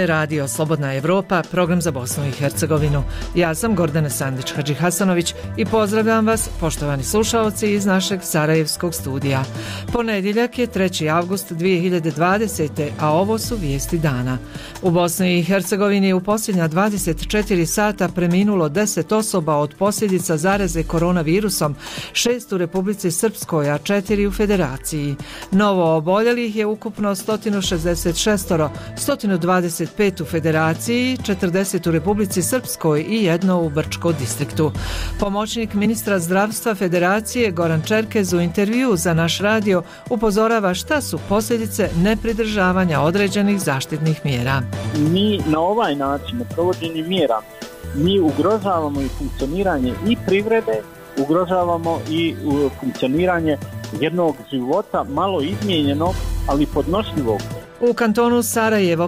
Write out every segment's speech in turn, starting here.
je Radio Slobodna Evropa, program za Bosnu i Hercegovinu. Ja sam Gordana Sandić-Hadžihasanović i pozdravljam vas, poštovani slušaoci, iz našeg sarajevskog studija. Ponedjeljak je 3. avgust 2020. a ovo su vijesti dana. U Bosni i Hercegovini u posljednja 24 sata preminulo 10 osoba od posljedica zaraze koronavirusom, 6 u Republici Srpskoj, a 4 u Federaciji. Novo oboljelih je ukupno 166, 125 u Federaciji, 40 u Republici Srpskoj i 1 u Brčko distriktu. Pomoćnik ministra zdravstva Federacije Goran Čerkez u intervjuu za naš radio upozorava šta su posljedice nepridržavanja određenih zaštitnih mjera. Mi na ovaj način, na provođenje mjera, mi ugrožavamo i funkcioniranje i privrede, ugrožavamo i funkcioniranje jednog života malo izmijenjenog, ali podnošljivog. U kantonu Sarajevo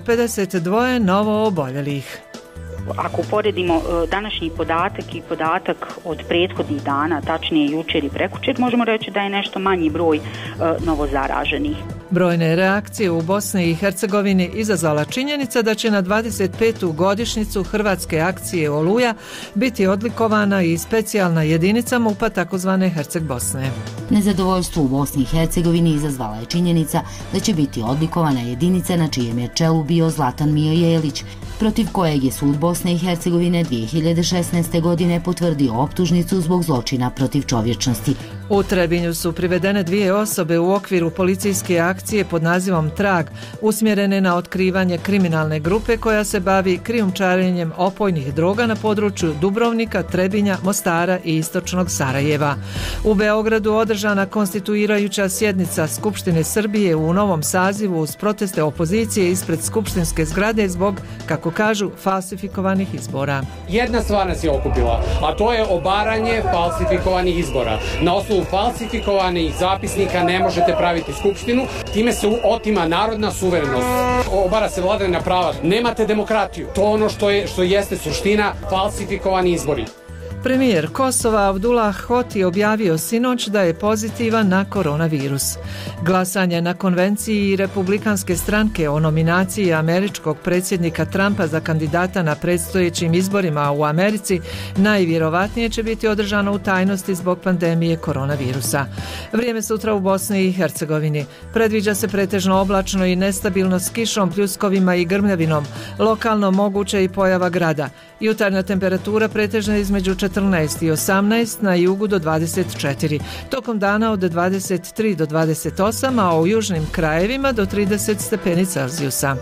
52 novo oboljelih. Ako uporedimo današnji podatak i podatak od prethodnih dana, tačnije jučer i prekjučer, možemo reći da je nešto manji broj novozaraženih. Brojne reakcije u Bosni i Hercegovini izazvala činjenica da će na 25. godišnjicu hrvatske akcije Oluja biti odlikovana i specijalna jedinica MUP-a takozvane Herceg Bosne. Nezadovoljstvo u Bosni i Hercegovini izazvala je činjenica da će biti odlikovana jedinica na čijem je čelu bio Zlatan Mijo Jelić, protiv kojeg je sud Bosne i Hercegovine 2016. godine potvrdio optužnicu zbog zločina protiv čovječnosti. U Trebinju su privedene 2 osobe u okviru policijske akcije pod nazivom Trag, usmjerene na otkrivanje kriminalne grupe koja se bavi krijumčarenjem opojnih droga na području Dubrovnika, Trebinja, Mostara i istočnog Sarajeva. U Beogradu održana konstituirajuća sjednica Skupštine Srbije u novom sazivu uz proteste opozicije ispred skupštinske zgrade zbog, kako kažu, falsifikovanih izbora. Jedna stvar nas je okupila, a to je obaranje falsifikovanih izbora. Na osnovu falsifikovanih zapisnika ne možete praviti skupštinu, time se otima narodna suverenost, obara se vladavina prava, nemate demokratiju. To je ono što jeste suština, falsifikovani izbori. Premijer Kosova Abdullah Hoti objavio sinoć da je pozitivan na koronavirus. Glasanje na konvenciji Republikanske stranke o nominaciji američkog predsjednika Trumpa za kandidata na predstojećim izborima u Americi najvjerovatnije će biti održano u tajnosti zbog pandemije koronavirusa. Vrijeme sutra u Bosni i Hercegovini. Predviđa se pretežno oblačno i nestabilno s kišom, pljuskovima i grmljavinom. Lokalno moguće i pojava grada. Jutarnja temperatura pretežna između 14 i 18, na jugu do 24. Tokom dana od 23 do 28, a u južnim krajevima do 30 stepeni Celzijusa.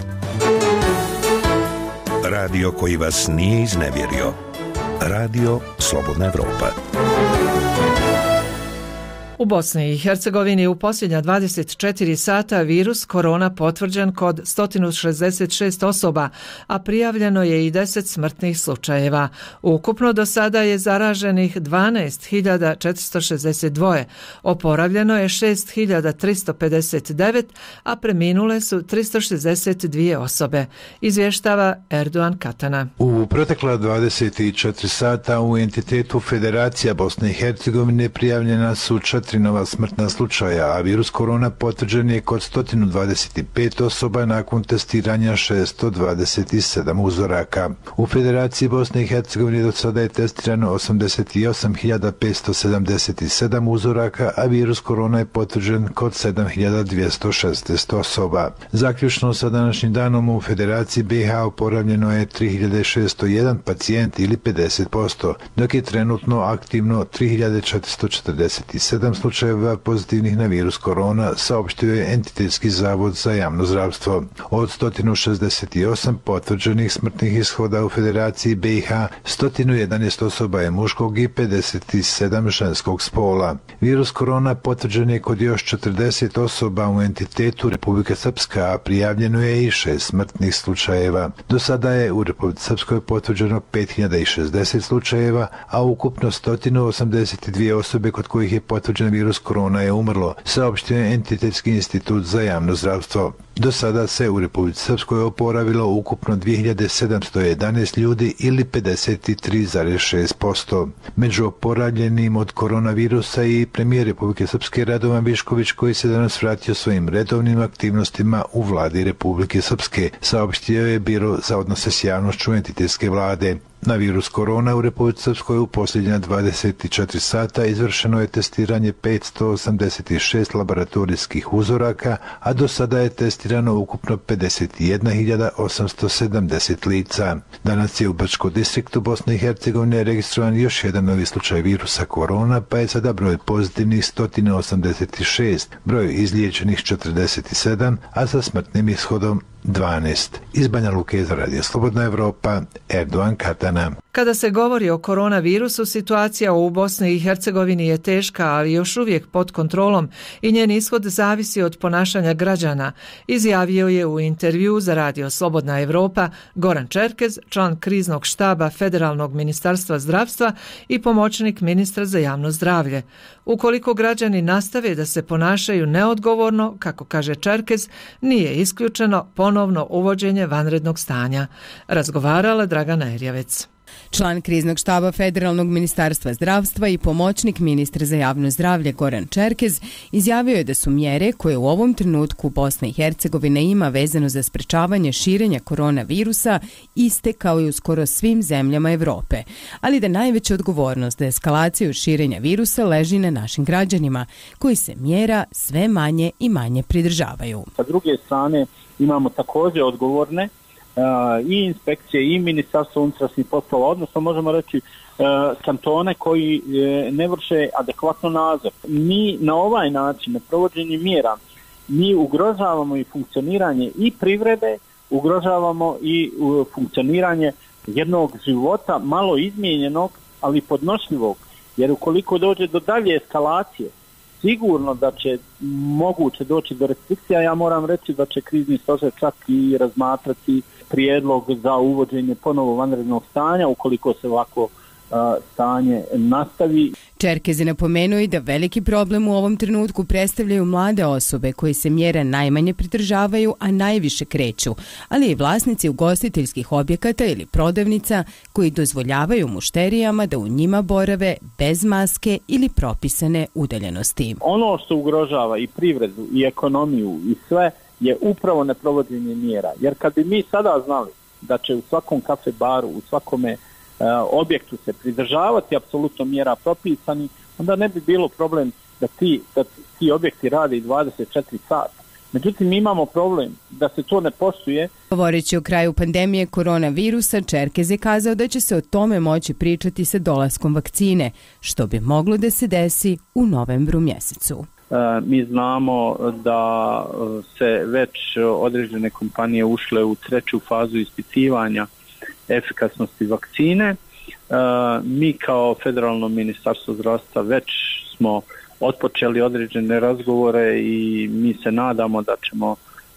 Radio koji vas nije iznevjerio. Radio Slobodna Evropa. U Bosni i Hercegovini u posljednja 24 sata virus korona potvrđen kod 166 osoba, a prijavljeno je i 10 smrtnih slučajeva. Ukupno do sada je zaraženih 12.462, oporavljeno je 6.359, a preminule su 362 osobe, izvještava Erdogan Katana. U protekla 24 sata u entitetu Federacija Bosne i Hercegovine prijavljena su 4 nova smrtna slučaja, a virus korona potvrđen je kod 125 osoba nakon testiranja 627 uzoraka. U Federaciji Bosne i Hercegovine do sada je testirano 88.577 uzoraka, a virus korona je potvrđen kod 7.216 osoba. Zaključno sa današnjim danom u Federaciji BiH oporavljeno je 3.601 pacijent ili 50%, dok je trenutno aktivno 3.447 slučajeva pozitivnih na virus korona, saopštio je Entitetski zavod za javno zdravstvo. Od 168 potvrđenih smrtnih ishoda u Federaciji BiH, 111 osoba je muškog i 57 ženskog spola. Virus korona potvrđen je kod još 40 osoba u entitetu Republike Srpska, a prijavljeno je i 6 smrtnih slučajeva. Do sada je u Republike Srpskoj potvrđeno 5060 slučajeva, a ukupno 182 osobe kod kojih je potvrđen na virus korona je umrlo, saopštio je Entitetski institut za javno zdravstvo. Do sada se u Republici Srpskoj oporavilo ukupno 2711 ljudi ili 53,6%. Među oporavljenim od koronavirusa i premijer Republike Srpske Radovan Višković, koji se danas vratio svojim redovnim aktivnostima u vladi Republike Srpske, saopštio je Biro za odnose s javnošću entitetske vlade. Na virus korona u Republici Srpskoj u posljednja 24 sata izvršeno je testiranje 586 laboratorijskih uzoraka, a do sada je testirano ukupno 51.870 lica. Danas je u Brčkom distriktu Bosne i Hercegovine registrovan još jedan novi slučaj virusa korona, pa je sada broj pozitivnih 186, broj izliječenih 47, a sa smrtnim ishodom 12. Iz Banja Luke za Radio Slobodna Evropa, Erdogan Katana. Kada se govori o koronavirusu, situacija u Bosni i Hercegovini je teška, ali još uvijek pod kontrolom i njen ishod zavisi od ponašanja građana, izjavio je u intervju za Radio Slobodna Evropa Goran Čerkez, član kriznog štaba Federalnog ministarstva zdravstva i pomoćnik ministra za javno zdravlje. Ukoliko građani nastave da se ponašaju neodgovorno, kako kaže Čerkez, nije isključeno ponovno uvođenje vanrednog stanja. Razgovarala Dragana Erjavec. Član kriznog štaba Federalnog ministarstva zdravstva i pomoćnik ministra za javno zdravlje Goran Čerkez izjavio je da su mjere koje u ovom trenutku Bosna i Hercegovina ima vezano za sprečavanje širenja koronavirusa iste kao i u skoro svim zemljama Evrope, ali da najveća odgovornost za eskalaciju širenja virusa leži na našim građanima, koji se mjera sve manje i manje pridržavaju. Sa druge strane imamo također odgovorne i inspekcije i ministarstvo unutrašnjih poslova, odnosno možemo reći kantone koji ne vrše adekvatno nadzor. Mi na ovaj način, na provođenje mjera, mi ugrožavamo i funkcioniranje i privrede, ugrožavamo i funkcioniranje jednog života malo izmijenjenog, ali podnošljivog, jer ukoliko dođe do dalje eskalacije, sigurno da će moguće doći do restrikcija. Ja moram reći da će krizni stožer čak i razmatrati prijedlog za uvođenje ponovo vanrednog stanja ukoliko se ovako stanje nastavi. Čerkez je napomenuo i da veliki problem u ovom trenutku predstavljaju mlade osobe koji se mjera najmanje pridržavaju, a najviše kreću, ali i vlasnici ugostiteljskih objekata ili prodavnica koji dozvoljavaju mušterijama da u njima borave bez maske ili propisane udaljenosti. Ono što ugrožava i privredu i ekonomiju i sve je upravo neprovođenje mjera. Jer kad bi mi sada znali da će u svakom kafe baru, u svakome objektu se pridržavati apsolutno mjera propisani, onda ne bi bilo problem da ti objekti rade 24 sata. Međutim, mi imamo problem da se to ne poštuje. Govoreći o kraju pandemije koronavirusa, Čerkez je kazao da će se o tome moći pričati sa dolaskom vakcine, što bi moglo da se desi u novembru mjesecu. Mi znamo da se već određene kompanije ušle u 3. fazu ispitivanja efikasnosti vakcine. Mi kao Federalno ministarstvo zdravstva već smo otpočeli određene razgovore i mi se nadamo da ćemo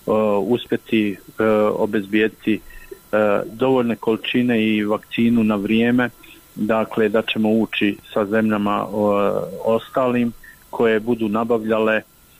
uspjeti obezbijeti dovoljne količine i vakcinu na vrijeme, dakle da ćemo ući sa zemljama ostalim koje budu nabavljale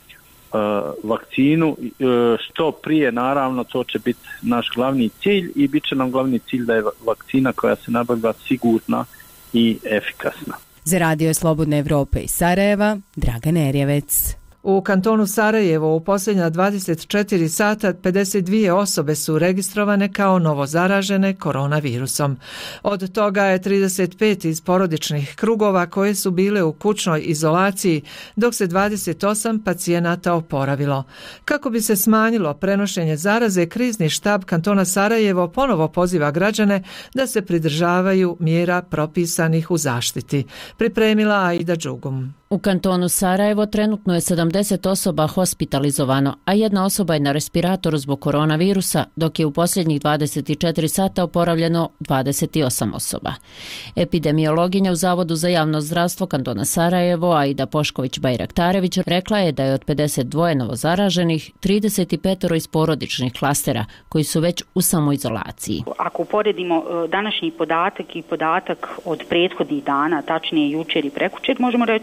vakcinu. Što prije, naravno, to će biti naš glavni cilj i bit će nam glavni cilj da je vakcina koja se nabavlja sigurna i efikasna. Za Radio Slobodna Evropa iz Sarajeva, Dragana Erjavec. U kantonu Sarajevo u posljednja 24 sata 52 osobe su registrovane kao novozaražene koronavirusom. Od toga je 35 iz porodičnih krugova koje su bile u kućnoj izolaciji, dok se 28 pacijenata oporavilo. Kako bi se smanjilo prenošenje zaraze, krizni štab kantona Sarajevo ponovo poziva građane da se pridržavaju mjera propisanih u zaštiti. Pripremila Aida Đugum. U kantonu Sarajevo trenutno je 70 osoba hospitalizovano, a jedna osoba je na respiratoru zbog koronavirusa, dok je u posljednjih 24 sata oporavljeno 28 osoba. Epidemiologinja u Zavodu za javno zdravstvo kantona Sarajevo, Aida Pošković-Bajraktarević, rekla je da je od 52 novozaraženih 35 iz porodičnih klastera, koji su već u samoizolaciji. Ako uporedimo današnji podatak i podatak od prethodnih dana, tačnije jučer i prekjučer, možemo reći da je nešto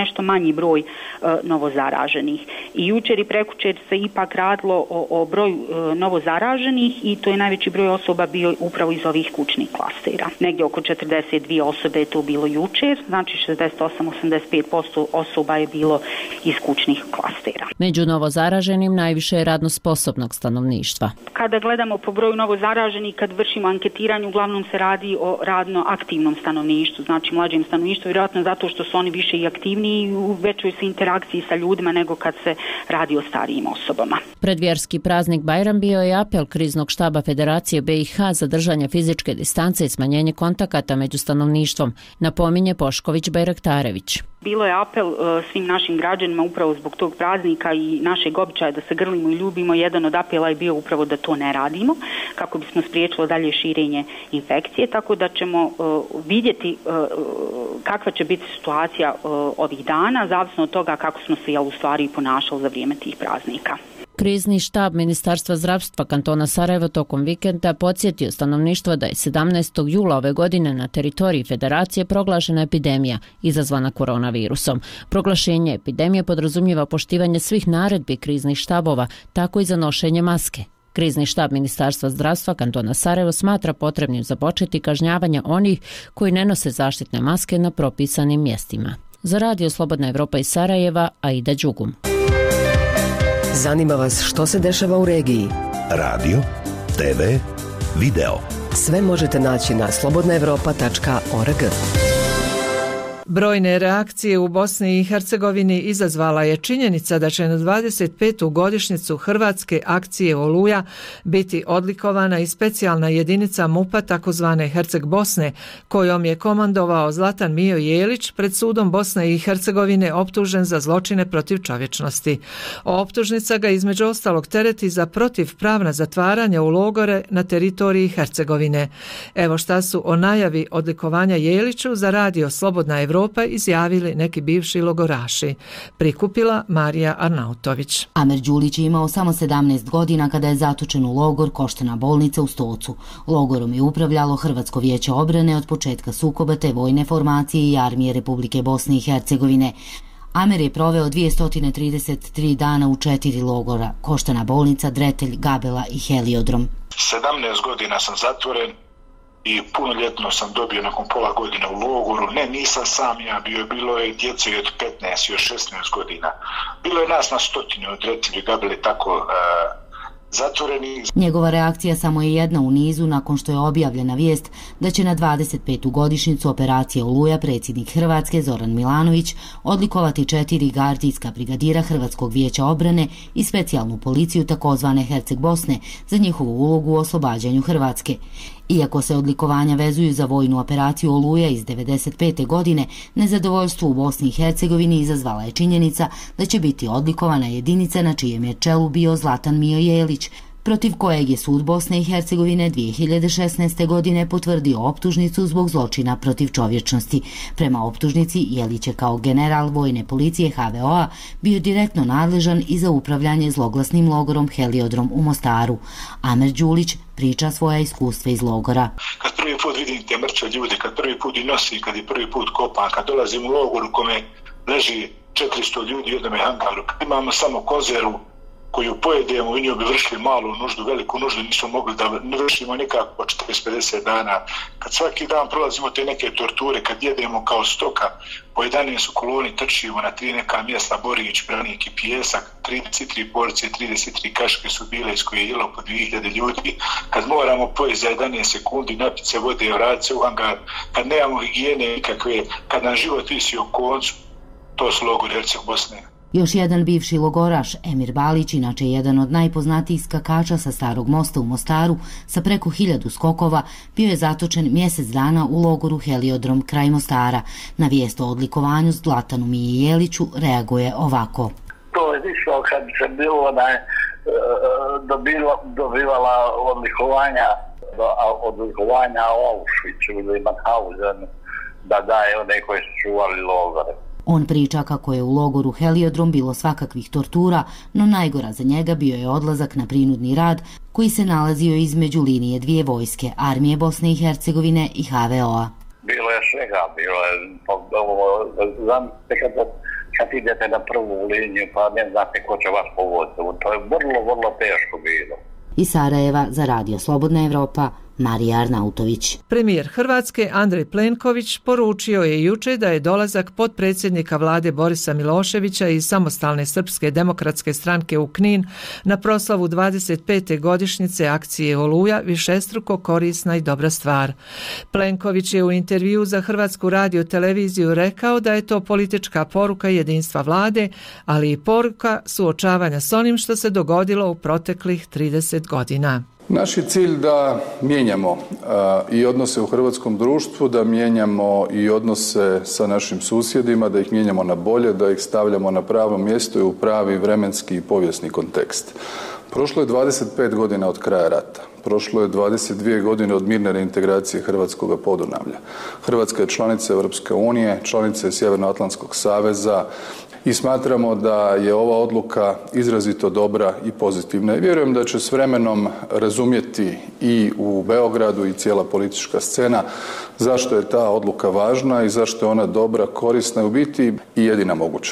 nešto manji broj novozaraženih. I jučer i prekjučer se ipak radilo o broju novozaraženih i to je najveći broj osoba bio upravo iz ovih kućnih klastera. Negdje oko 42 osobe je to bilo jučer, znači 68-85% osoba je bilo iz kućnih klastera. Među novozaraženim najviše je radno sposobnog stanovništva. Kada gledamo po broju novozaraženih, kad vršimo anketiranje, uglavnom se radi o radno aktivnom stanovništvu, znači mlađem stanovništvu, vjerojatno zato što su oni više i aktivniji i u većoj se interakciji sa ljudima nego kad se radi o starijim osobama. Predvjerski praznik Bajram bio je apel kriznog štaba Federacije BiH za držanje fizičke distance i smanjenje kontakata među stanovništvom, napominje Pošković Bajraktarević. Bilo je apel svim našim građanima upravo zbog tog praznika i našeg običaja da se grlimo i ljubimo. Jedan od apela je bio upravo da to ne radimo kako bismo spriječilo dalje širenje infekcije, tako da ćemo vidjeti kakva će biti situacija ovih dana, zavisno od toga kako smo se u stvari ponašali za vrijeme tih praznika. Krizni štab Ministarstva zdravstva kantona Sarajevo tokom vikenda podsjetio stanovništvo da je 17. jula ove godine na teritoriji Federacije proglašena epidemija izazvana koronavirusom. Proglašenje epidemije podrazumijeva poštivanje svih naredbi kriznih štabova, tako i za nošenje maske. Krizni štab Ministarstva zdravstva kantona Sarajevo smatra potrebnim započeti kažnjavanje onih koji ne nose zaštitne maske na propisanim mjestima. Za Radio Slobodna Evropa iz Sarajeva, Aida Đugum. Zanima vas što se dešava u regiji? Radio, TV, video. Sve možete naći na slobodnaevropa.org. Brojne reakcije u Bosni i Hercegovini izazvala je činjenica da će na 25. godišnjicu Hrvatske akcije Oluja biti odlikovana i specijalna jedinica MUP-a takozvane Herceg Bosne, kojom je komandovao Zlatan Mijo Jelić pred sudom Bosne i Hercegovine optužen za zločine protiv čovječnosti. Optužnica ga između ostalog tereti za protivpravna zatvaranja u logore na teritoriji Hercegovine. Evo šta su o najavi odlikovanja Jeliću za Radio Slobodna Evropa izjavili neki bivši logoraši. Prikupila Marija Arnautović. Amer Đulić je imao samo 17 godina kada je zatočen u logor Koštana bolnica u Stocu. Logorom je upravljalo Hrvatsko vijeće obrane od početka sukoba te vojne formacije i armije Republike Bosne i Hercegovine. Amer je proveo 233 dana u 4 logora: Koštana bolnica, Dretelj, Gabela i Heliodrom. 17 godina sam zatvoren i punoljetno sam dobio nakon pola godine u logoru. Ne, nisam sam ja bio, bilo je djece od 15 i od 16 godina. Bilo je nas na stotine od Dretelju i Gabele tako zatvoreni. Njegova reakcija samo je jedna u nizu nakon što je objavljena vijest da će na 25. godišnjicu operacije Oluja predsjednik Hrvatske Zoran Milanović odlikovati 4 gardijska brigadira Hrvatskog vijeća obrane i specijalnu policiju takozvane Herceg Bosne za njihovu ulogu u oslobađanju Hrvatske. Iako se odlikovanja vezuju za vojnu operaciju Oluja iz 1995. godine, nezadovoljstvo u Bosni i Hercegovini izazvala je činjenica da će biti odlikovana jedinica na čijem je čelu bio Zlatan Mijo Jelić, protiv kojeg je sud Bosne i Hercegovine 2016. godine potvrdio optužnicu zbog zločina protiv čovječnosti. Prema optužnici, Jelić je kao general vojne policije HVO-a bio direktno nadležan i za upravljanje zloglasnim logorom Heliodrom u Mostaru. Amer Đulić priča svoja iskustva iz logora. Kad prvi put vidim te mrtve ljude, kad prvi put i nosi, kad je prvi put kopam, kad dolazim u logor u kome leži 400 ljudi u jednom hangaru, kad imamo samo konzervu koju pojedemo i nju bi vršili malu nuždu, veliku nuždu nismo mogli da ne vršimo nikako 40-50 dana. Kad svaki dan prolazimo te neke torture, kad jedemo kao stoka, po 11 u koloni trčimo na 3 neka mjesta, Borić, Branik i Pijesak, 33 porcije, 33 kaške su bile iz koje je jelo po 2000 ljudi. Kad moramo pojesti za 11 sekundi, napiti se vode, vratiti se u hangar, kad nemamo higijene nikakve, kad nam život visi o koncu, to su logori Herceg Bosne. Još jedan bivši logoraš, Emir Balić, inače jedan od najpoznatijih skakača sa Starog mosta u Mostaru sa preko 1000 skokova, bio je zatočen mjesec dana u logoru Heliodrom kraj Mostara. Na vijest o odlikovanju Zlatanu Miji Jeliću reaguje ovako. To je išlo kad se bilo da je dobivala odlikovanja o Auschwitzu ili Mauthausen, da daje one koji su čuvali logore. On priča kako je u logoru Heliodrom bilo svakakvih tortura, no najgora za njega bio je odlazak na prinudni rad koji se nalazio između linije dvije vojske, armije Bosne i Hercegovine i HVO-a. Bilo je svega, bilo je, zamislite kad idete na prvu liniju pa ne znate ko će vas povoditi. To je vrlo, vrlo teško bilo. Iz Sarajeva za Radio Slobodna Evropa, Marija Arnautović. Premijer Hrvatske Andrej Plenković poručio je juče da je dolazak potpredsjednika vlade Borisa Miloševića iz Samostalne srpske demokratske stranke u Knin na proslavu 25. godišnjice akcije Oluja višestruko korisna i dobra stvar. Plenković je u intervjuu za Hrvatsku radioteleviziju rekao da je to politička poruka jedinstva vlade, ali i poruka suočavanja s onim što se dogodilo u proteklih 30 godina. Naš je cilj da mijenjamo i odnose u hrvatskom društvu, da mijenjamo i odnose sa našim susjedima, da ih mijenjamo na bolje, da ih stavljamo na pravo mjesto i u pravi vremenski i povijesni kontekst. Prošlo je 25 godina od kraja rata. Prošlo je 22 godine od mirne reintegracije Hrvatskoga Podunavlja. Hrvatska je članica Europske unije, članica je Sjevernoatlantskog saveza i smatramo da je ova odluka izrazito dobra i pozitivna. I vjerujem da će s vremenom razumjeti i u Beogradu i cijela politička scena zašto je ta odluka važna i zašto je ona dobra, korisna i u biti i jedina moguća.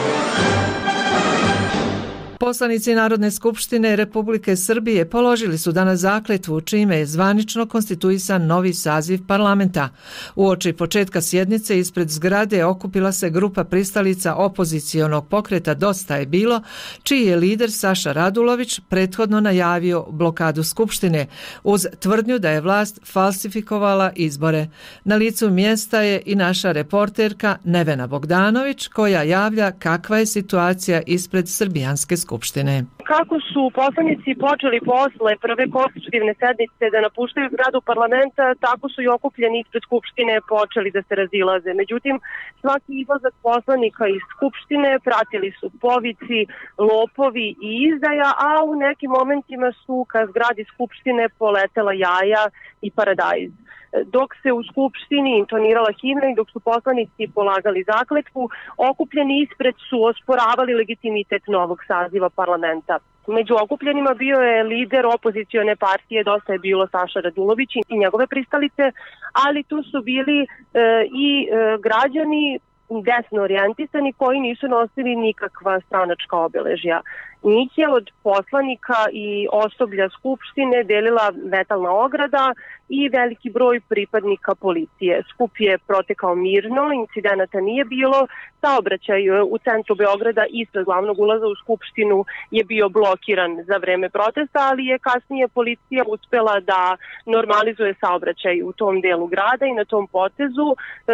Poslanici Narodne skupštine Republike Srbije položili su danas zakletvu čime je zvanično konstituisan novi saziv parlamenta. Uoči početka sjednice ispred zgrade okupila se grupa pristalica opozicionog pokreta Dosta je bilo, čiji je lider Saša Radulović prethodno najavio blokadu skupštine uz tvrdnju da je vlast falsifikovala izbore. Na licu mjesta je i naša reporterka Nevena Bogdanović koja javlja kakva je situacija ispred srbijanske skupštine. Kako su poslanici počeli posle prve konstitutivne sednice da napuštaju zgradu parlamenta, tako su i okupljeni ispred skupštine počeli da se razilaze. Međutim, svaki izlazak poslanika iz skupštine pratili su povici, lopovi i izdaja, a u nekim momentima su ka zgradi skupštine poletela jaja i paradajz. Dok se u skupštini intonirala himna i dok su poslanici polagali zakletvu, okupljeni ispred su osporavali legitimitet novog saziva parlamenta. Među okupljenima bio je lider opozicione partije Dosta je bilo Saša Radulović i njegove pristalice, ali tu su bili i građani desno orijentisani koji nisu nosili nikakva stranačka obeležja. Njih je od poslanika i osoblja skupštine delila metalna ograda i veliki broj pripadnika policije. Skup je protekao mirno, incidenata nije bilo, saobraćaj u centru Beograda ispred glavnog ulaza u skupštinu je bio blokiran za vreme protesta, ali je kasnije policija uspela da normalizuje saobraćaj u tom delu grada i na tom potezu.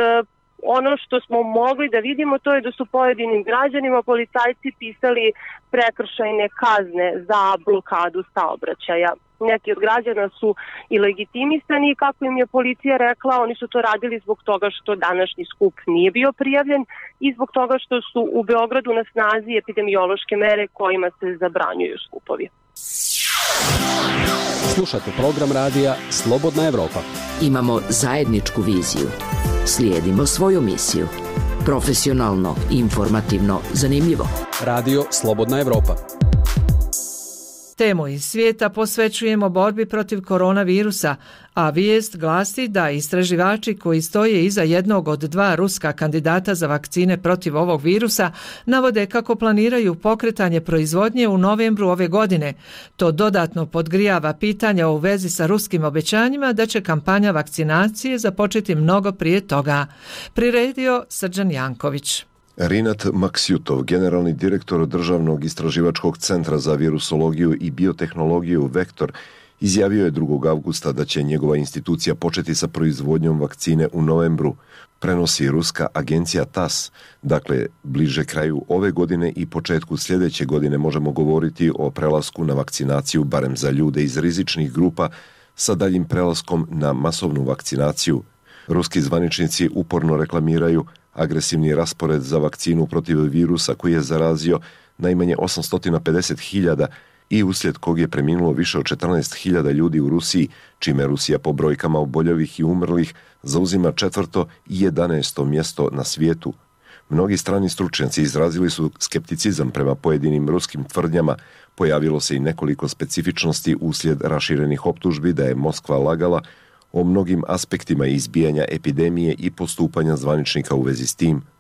Ono što smo mogli da vidimo to je da su pojedinim građanima policajci pisali prekršajne kazne za blokadu saobraćaja. Neki od građana su i legitimisani i kako im je policija rekla, oni su to radili zbog toga što današnji skup nije bio prijavljen i zbog toga što su u Beogradu na snazi epidemiološke mere kojima se zabranjuju skupovi. Slušate program radija Slobodna Evropa. Imamo zajedničku viziju. Slijedimo svoju misiju. Profesionalno, informativno, zanimljivo. Radio Slobodna Evropa. Temu iz svijeta posvećujemo borbi protiv koronavirusa, a vijest glasi da istraživači koji stoje iza jednog od dva ruska kandidata za vakcine protiv ovog virusa navode kako planiraju pokretanje proizvodnje u novembru ove godine. To dodatno podgrijava pitanja u vezi sa ruskim obećanjima da će kampanja vakcinacije započeti mnogo prije toga. Priredio Srđan Janković. Rinat Maksjutov, generalni direktor Državnog istraživačkog centra za virusologiju i biotehnologiju Vektor, izjavio je 2. avgusta da će njegova institucija početi sa proizvodnjom vakcine u novembru. Prenosi ruska agencija TASS, dakle bliže kraju ove godine i početku sljedeće godine možemo govoriti o prelasku na vakcinaciju barem za ljude iz rizičnih grupa sa daljim prelaskom na masovnu vakcinaciju. Ruski zvaničnici uporno reklamiraju agresivni raspored za vakcinu protiv virusa koji je zarazio najmanje 850.000 i uslijed kog je preminulo više od 14.000 ljudi u Rusiji, čime Rusija po brojkama oboljelih i umrlih zauzima 4. i 11. mjesto na svijetu. Mnogi strani stručnjaci izrazili su skepticizam prema pojedinim ruskim tvrdnjama. Pojavilo se i nekoliko specifičnosti uslijed raširenih optužbi da je Moskva lagala o mnogim aspektima izbijanja epidemije i postupanja zvaničnika u vezi s tim.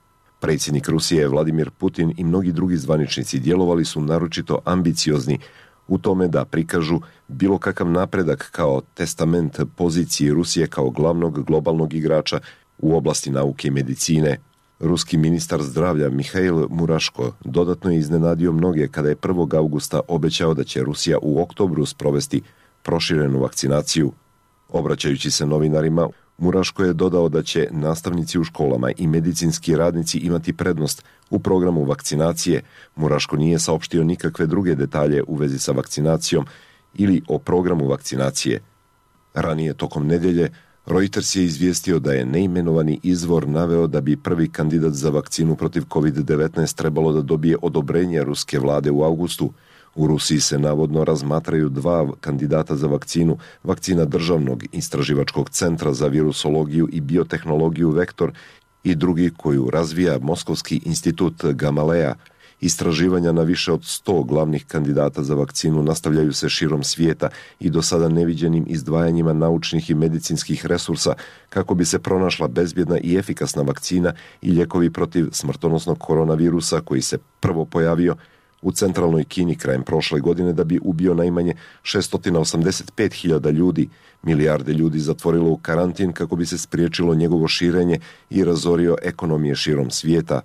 Predsjednik Rusije Vladimir Putin i mnogi drugi zvaničnici djelovali su naročito ambiciozni u tome da prikažu bilo kakav napredak kao testament poziciji Rusije kao glavnog globalnog igrača u oblasti nauke i medicine. Ruski ministar zdravlja Mihail Muraško dodatno je iznenadio mnoge kada je 1. augusta obećao da će Rusija u oktobru sprovesti proširenu vakcinaciju. Obraćajući se novinarima, Muraško je dodao da će nastavnici u školama i medicinski radnici imati prednost u programu vakcinacije. Muraško nije saopštio nikakve druge detalje u vezi sa vakcinacijom ili o programu vakcinacije. Ranije tokom nedjelje Reuters je izvijestio da je neimenovani izvor naveo da bi prvi kandidat za vakcinu protiv COVID-19 trebalo da dobije odobrenje ruske vlade u augustu. U Rusiji se navodno razmatraju 2 kandidata za vakcinu, vakcina Državnog istraživačkog centra za virusologiju i biotehnologiju Vektor i drugi koju razvija Moskovski institut Gamaleja. Istraživanja na više od 100 glavnih kandidata za vakcinu nastavljaju se širom svijeta i do sada neviđenim izdvajanjima naučnih i medicinskih resursa kako bi se pronašla bezbjedna i efikasna vakcina i lijekovi protiv smrtonosnog koronavirusa koji se prvo pojavio u centralnoj Kini krajem prošle godine da bi ubio najmanje 685.000 ljudi. Milijarde ljudi zatvorilo u karantin kako bi se spriječilo njegovo širenje i razorio ekonomije širom svijeta.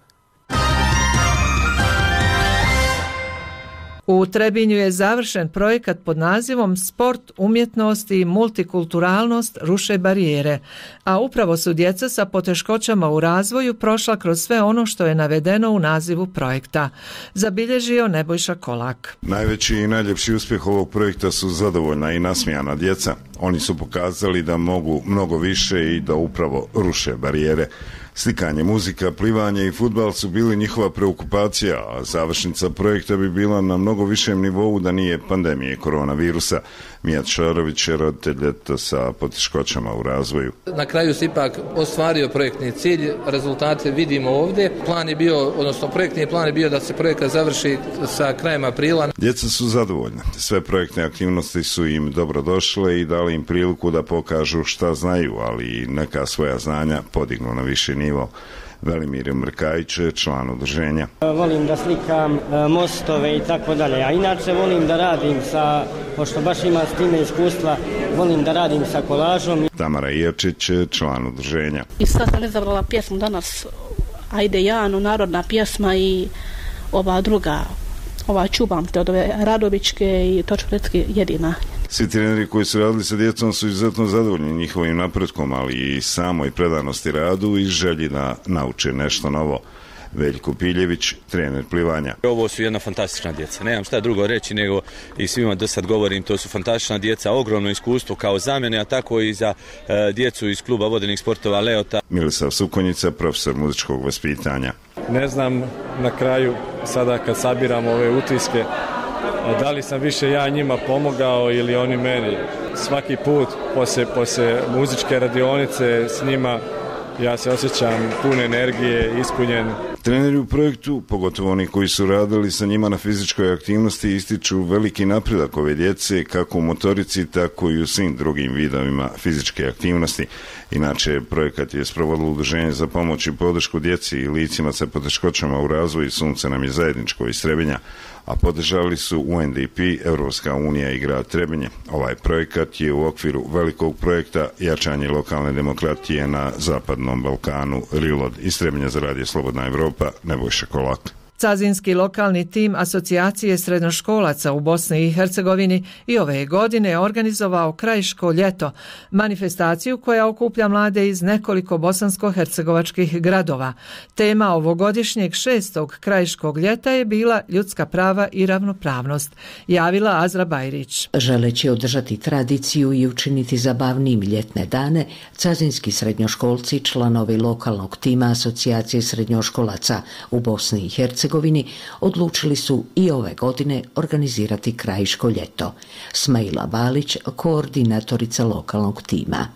U Trebinju je završen projekat pod nazivom Sport, umjetnost i multikulturalnost ruše barijere, a upravo su djeca sa poteškoćama u razvoju prošla kroz sve ono što je navedeno u nazivu projekta, zabilježio Nebojša Kolak. Najveći i najljepši uspjeh ovog projekta su zadovoljna i nasmijana djeca. Oni su pokazali da mogu mnogo više i da upravo ruše barijere. Slikanje, muzika, plivanje i fudbal su bili njihova preokupacija, a završnica projekta bi bila na mnogo višem nivou da nije pandemije koronavirusa. Mijat Šarović je roditelj djeteta sa poteškoćama u razvoju. Na kraju se ipak ostvario projektni cilj, rezultate vidimo ovdje. Projektni plan je bio da se projekat završi sa krajem aprila. Djeca su zadovoljne. Sve projektne aktivnosti su im dobro došle i dali im priliku da pokažu šta znaju, ali i neka svoja znanja podignu na viši nivo. Velimir Mrkajić je član udruženja. Volim da slikam mostove i tako dalje, a inače volim da radim pošto baš ima s time iskustva, volim da radim sa kolažom. Tamara Jerčić je član udruženja. I sad sam izabrala pjesmu danas, Ajde Janu, narodna pjesma i ova druga, ova Čubam te od ove Radovićke i Točkoretske jedina. Svi treneri koji su radili sa djecom su izuzetno zadovoljni njihovim napretkom, ali i samoj predanosti radu i želji da nauče nešto novo. Veljko Piljević, trener plivanja. Ovo su jedna fantastična djeca. Nemam šta drugo reći nego i svima do sad govorim, to su fantastična djeca, ogromno iskustvo kao za mene, a tako i za djecu iz kluba vodenih sportova Leota. Milisav Sukonjica, profesor muzičkog vaspitanja. Ne znam na kraju, sada kad sabiramo ove utiske, da li sam više ja njima pomogao ili oni meni. Svaki put poslije muzičke radionice s njima ja se osjećam pun energije, ispunjen. Treneri u projektu, pogotovo oni koji su radili sa njima na fizičkoj aktivnosti, ističu veliki napredak ove djece kako u motorici, tako i u svim drugim vidovima fizičke aktivnosti. Inače, projekat je sprovodilo udruženje za pomoć i podršku djeci i licima sa poteškoćama u razvoju Sunce nam je zajedničko iz Trebinja, a podržali su UNDP, Europska unija i grad Trebinje. Ovaj projekat je u okviru velikog projekta jačanje lokalne demokratije na Zapadnom Balkanu. Rilod iz Trebinja za Radio Slobodna Evropa, Nebojša Kolak. Cazinski lokalni tim Asocijacije srednjoškolaca u Bosni i Hercegovini i ove godine je organizovao Krajiško ljeto, manifestaciju koja okuplja mlade iz nekoliko bosansko-hercegovačkih gradova. Tema ovogodišnjeg 6. Krajiškog ljeta je bila ljudska prava i ravnopravnost, javila Azra Bajrić. Želeći održati tradiciju i učiniti zabavnijim ljetne dane, cazinski srednjoškolci, članovi lokalnog tima Asocijacije srednjoškolaca u Bosni i Hercegovini, odlučili su i ove godine organizirati Krajiško ljeto. Smaila Balić, koordinatorica lokalnog tima.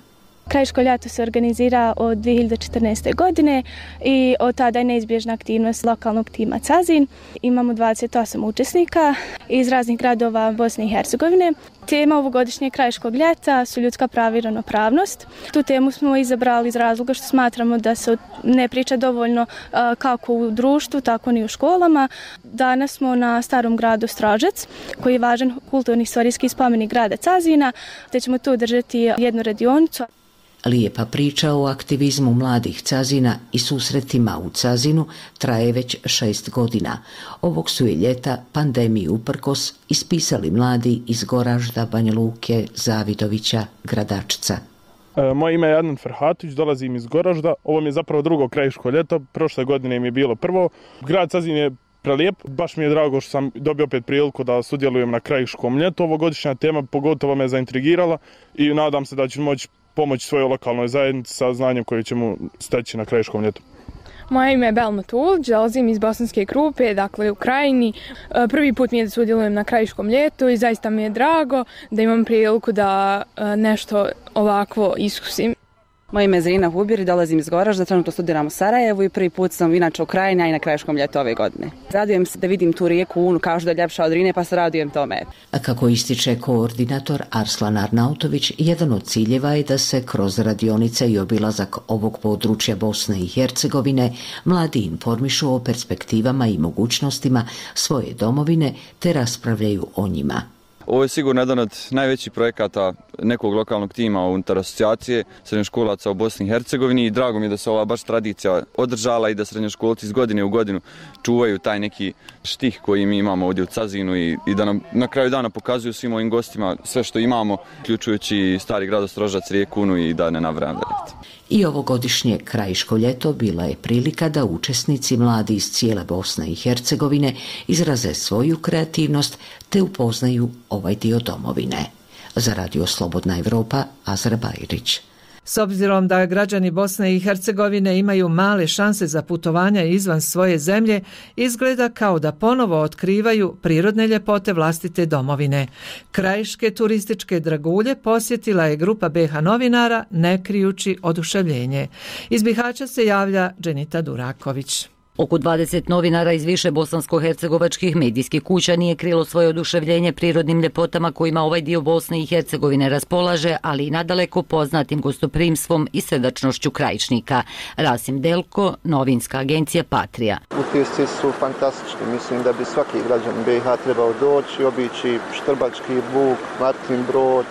Krajiško ljato se organizira od 2014. godine i od tada je neizbježna aktivnost lokalnog tima Cazin. Imamo 28 učesnika iz raznih gradova Bosne i Hercegovine. Tema ovogodišnjeg krajiškog ljeta su ljudska prava i ravnopravnost. Tu temu smo izabrali iz razloga što smatramo da se ne priča dovoljno kako u društvu, tako ni u školama. Danas smo na starom gradu Stražac, koji je važan kulturni istorijski spomenik grada Cazina, te ćemo tu držati jednu radionicu. Lijepa priča o aktivizmu mladih Cazina i susretima u Cazinu traje već 6 godina. Ovog su je ljeta pandemiji uprkos ispisali mladi iz Goražda, Banja Luke, Zavidovića, Gradačca. Moje ime je Adnan Ferhatić, dolazim iz Goražda. Ovo mi je zapravo drugo krajiško ljeto, prošle godine mi je bilo prvo. Grad Cazin je prelijep, baš mi je drago što sam dobio opet priliku da sudjelujem na krajiškom ljetu. Ovogodišnja tema pogotovo me zaintrigirala i nadam se da ću moći pomoći svojoj lokalnoj zajednici sa znanjem koje ćemo steći na krajiškom ljetu. Moje ime je Belma Tulić, dolazim iz Bosanske Krupe, dakle u Krajini. Prvi put mi je da sudjelujem na krajiškom ljetu i zaista mi je drago da imam priliku da nešto ovakvo iskusim. Moje ime je Zrina Hubir, dolazim iz Goražda, trenutno studiram u Sarajevu i prvi put sam inače u Krajini, a i na krajiškom ljetu ove godine. Radujem se da vidim tu rijeku Unu, kažu da je ljepša od Drine, pa se radujem tome. A kako ističe koordinator Arslan Arnautović, jedan od ciljeva je da se kroz radionice i obilazak ovog područja Bosne i Hercegovine mladi informišu o perspektivama i mogućnostima svoje domovine te raspravljaju o njima. Ovo je sigurno jedan od najvećih projekata nekog lokalnog tima unutar asocijacije srednjoškolaca u Bosni i Hercegovini i drago mi je da se ova baš tradicija održala i da srednjoškolci iz godine u godinu čuvaju taj neki štih koji mi imamo ovdje u Cazinu i da nam na kraju dana pokazuju svim ovim gostima sve što imamo, uključujući stari grad Ostrožac, rijeku Unu i da ne nabrajam dalje. I ovogodišnje krajiško ljeto bila je prilika da učesnici mladi iz cijele Bosne i Hercegovine izraze svoju kreativnost te upoznaju ovaj dio domovine. Za Radio Slobodna Evropa, Azra Bajrić. S obzirom da građani Bosne i Hercegovine imaju male šanse za putovanja izvan svoje zemlje, izgleda kao da ponovo otkrivaju prirodne ljepote vlastite domovine. Krajiške turističke dragulje posjetila je grupa BiH novinara, ne krijući oduševljenje. Iz Bihaća se javlja Dženita Duraković. Oko 20 novinara iz više bosansko-hercegovačkih medijskih kuća nije krilo svoje oduševljenje prirodnim ljepotama kojima ovaj dio Bosne i Hercegovine raspolaže, ali i nadaleko poznatim gostoprimstvom i srdačnošću krajišnika. Rasim Delko, novinska agencija Patrija. Utisci su fantastični. Mislim da bi svaki građan BiH trebao doći, obići Štrbački buk, Martin Brod,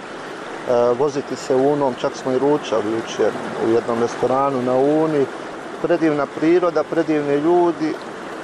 voziti se Unom, čak smo i ručali jučer u jednom restoranu na Uni. Predivna priroda, predivni ljudi,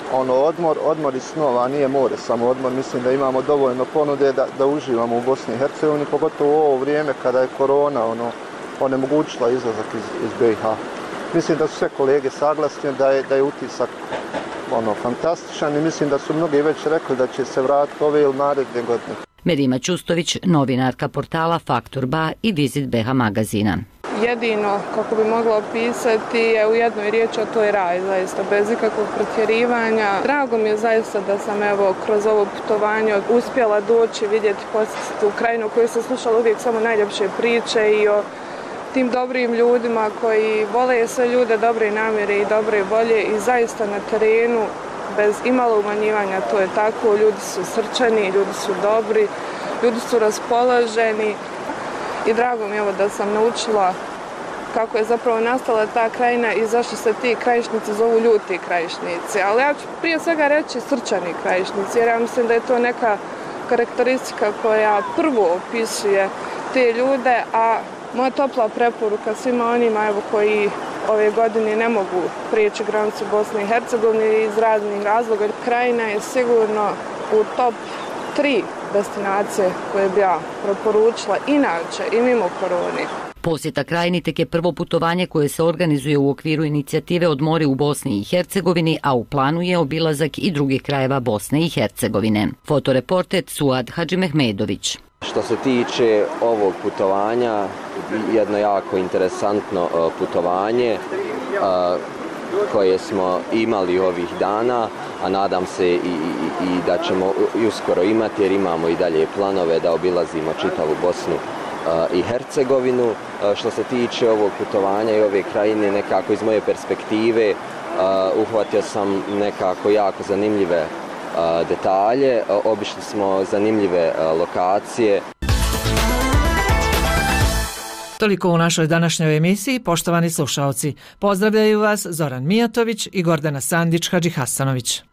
odmor i snova, nije more samo odmor. Mislim da imamo dovoljno ponude da uživamo u Bosni i Hercegovini, pogotovo u ovo vrijeme kada je korona onemogućila izlazak iz BiH. Mislim da su sve kolege saglasni da je utisak fantastičan i mislim da su mnogi već rekli da će se vratiti ove ili naredne godine. Medima Ćustović, novinarka portala Faktor Ba i Vizit BiH magazina. Jedino, kako bi mogla opisati, je u jednoj riječi, a to je raj, zaista, bez ikakvog pretjerivanja. Drago mi je zaista da sam kroz ovo putovanje uspjela doći, vidjeti, posjetiti u krajinu koju sam slušala uvijek samo najljepše priče i o tim dobrim ljudima koji vole sve ljude dobre namjere i dobre volje i zaista na terenu, bez imalo umanjivanja, to je tako, ljudi su srčani, ljudi su dobri, ljudi su raspoloženi. I drago mi je da sam naučila kako je zapravo nastala ta krajina i zašto se ti krajišnici zovu ljuti krajišnici. Ali ja ću prije svega reći srčani krajišnici, jer ja mislim da je to neka karakteristika koja prvo opisuje te ljude, a moja topla preporuka svima onima koji ove godine ne mogu prijeći granicu Bosne i Hercegovine iz raznih razloga. Krajina je sigurno u top 3 destinacije koje bi ja preporučila inače i mimo korone. Posjeta Krajini tek je prvo putovanje koje se organizuje u okviru inicijative Odmori u Bosni i Hercegovini, a u planu je obilazak i drugih krajeva Bosne i Hercegovine. Fotoreporter Suad Hadžimehmedović. Što se tiče ovog putovanja, jedno jako interesantno putovanje koje smo imali ovih dana, a nadam se i da ćemo uskoro imati jer imamo i dalje planove da obilazimo čitavu Bosnu i Hercegovinu. Što se tiče ovog putovanja i ove krajine, nekako iz moje perspektive uhvatio sam nekako jako zanimljive detalje, obišli smo zanimljive lokacije. Toliko u našoj današnjoj emisiji, poštovani slušaoci. Pozdravljaju vas Zoran Mijatović i Gordana Sandić Hadžihasanović.